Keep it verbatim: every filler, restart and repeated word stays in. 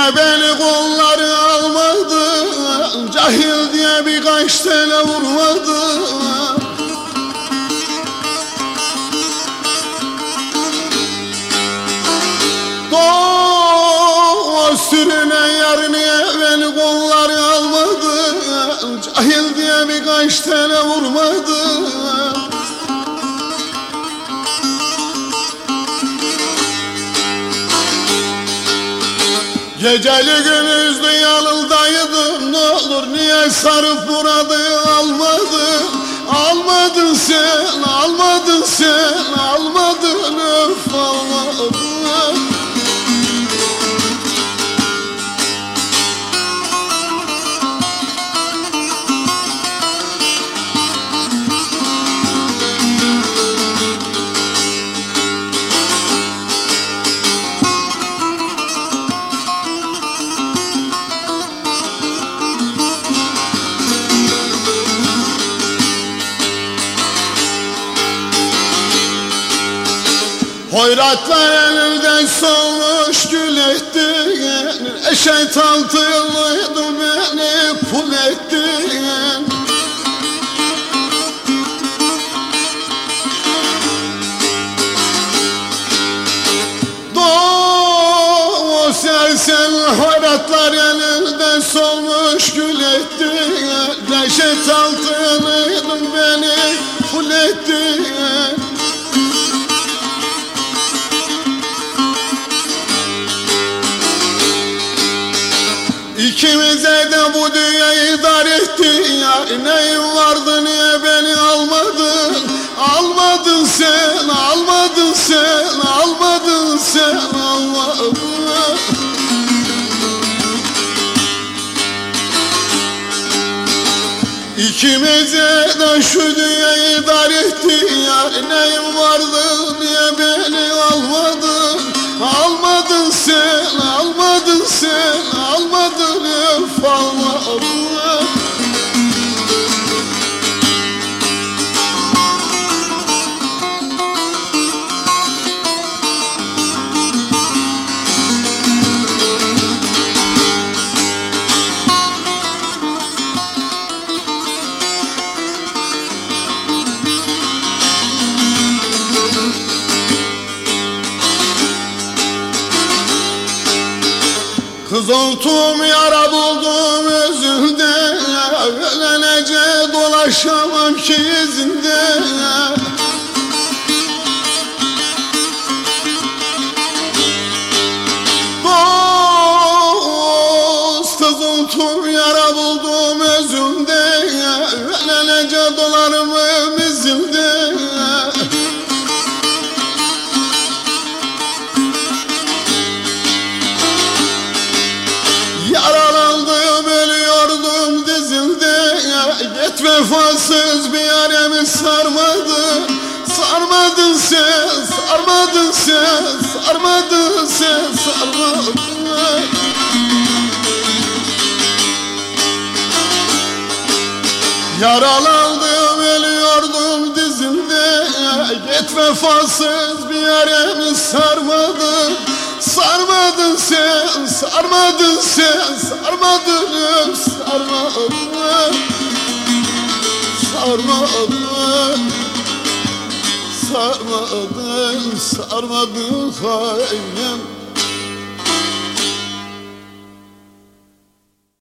Niye beni kolları almadı, cahil diye birkaç tane vurmadı. Doğa sürüne yar niye beni kolları almadı, cahil diye birkaç tane vurmadı. Geceli gündüzlü yanıldaydım, ne olur niye sarıp buradı almadın? Almadın sen, almadın sen, almadın, öf almadın. Hoyratlar elimden solmuş gül ettin, eşek altı yıllıydı beni kul ettin. Doğu sersen hoyratlar elinden solmuş gül ettin, eşek altı yıllıydı beni kul ettin. İkimize de bu dünyayı dar ettin yar, neyin vardı niye beni almadın? Almadın sen, almadın sen, almadın sen, almadın. İkimize de şu dünyayı dar ettin yar, neyin vardı niye beni almadın? Almadın sen, almadın sen, almadın, öf almadın. Kız oldum yara buldum özünde, ölünce dolaşamam ki izinde. Dost kız oldum yara buldum özünde, ölünce dolarım izinde. Yaralandım, ölüyordum dizimde, yet vefasız bir yaremi sarmadın. Sarmadın sen, sarmadın sen, sarmadın sen, sarmadın. Yaralandım, ölüyordum dizimde, yet vefasız bir yaremi sarmadın. Sarmadın sen, sarmadın sen, sarmadın, sarmadın, sarmadın, sarmadın, sarmadın, sarmadın,